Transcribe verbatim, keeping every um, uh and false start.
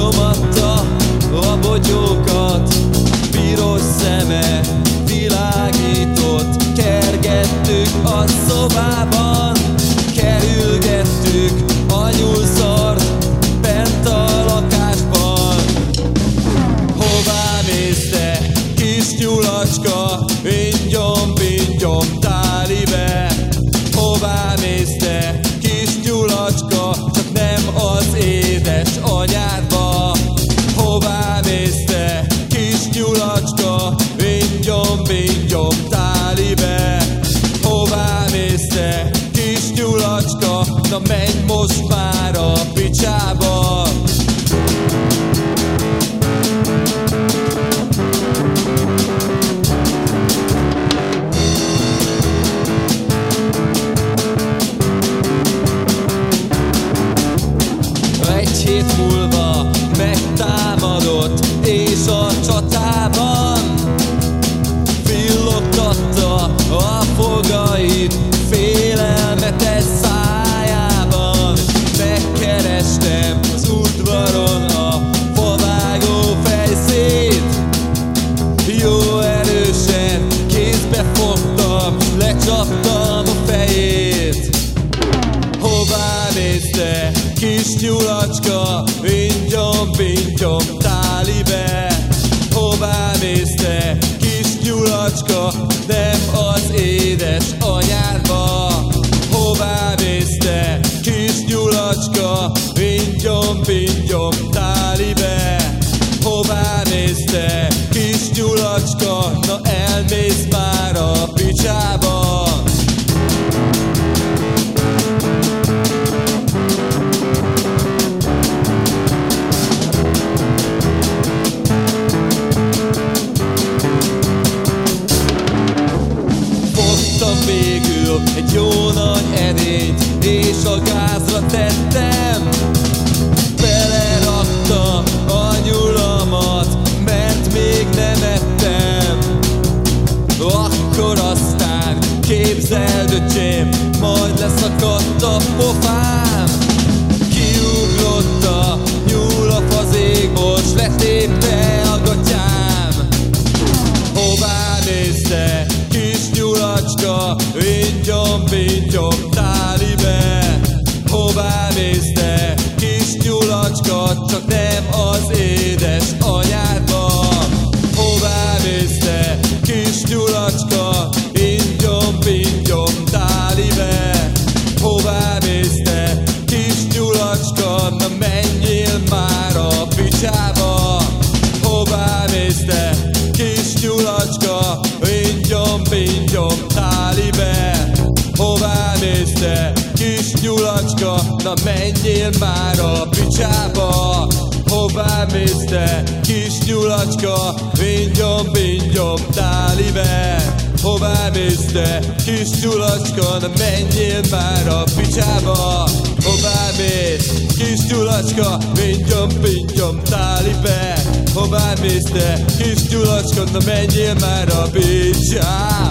nyomatta a bogyókat, piros szeme világított. Kergettük a szobában, kerülgettük a nyúlszart bent a lakásban. Hová mész te, kis nyulacska, ingyom, pingyom, tálibe? Hová mész te, kis nyulacska, csak nem az édes anyádba? Hová mész te, kis nyulacska, ingyom, pingyom, tálibe? Hová mész te, kis nyulacska, na menj most már a picsába! Egy hét múlva megtámadott, és a csatában villogtatta a fogait félelmetes szájában. Megkerestem az udvaron a favágó fejszét, jó erősen kézbe fogtam, lecsaptam a fejét. Hová mész te, kis nyulacska, ingyom, pingyom, tálibe? Hová mész te, kis nyulacska, nem az édes anyádba? Hová mész te, kis nyulacska, ingyom, pingyom, tálibe? Hová mész te, kis nyulacska, na elmész már a picsába! Végül egy jó nagy edényt, és a gázra tettem. Belerakta a nyulamat, mert még nem ettem. Akkor aztán képzeld, öcsém, majd leszakadt a pofám. Kiugrott a nyúl a fazékból, s letépte a gatyám. Hová mész te, kis nyulacska, ingyom, pingyom, tálibe? Hová mész te, kis nyulacska, csak nem az édes anyádba? Hová mész te, kis nyulacska, ingyom, pingyom, tálibe? Hová mész te, kis nyulacska, na menjél már a picsába! Hová mész te, kis nyulacska, ingyom, pingyom, tálibe? Hová mész te, kis nyulacska, na menjél már a picsába! Hová mész te, kis nyulacska, ingyom, pingyom, tálibe? Hová mész te, kis nyulacska, na menjél már a picsába! Hová mész, kis nyulacska, ingyom, pingyom, tálibe? Hová mész te, kis nyulacska, na menjél már a picsába!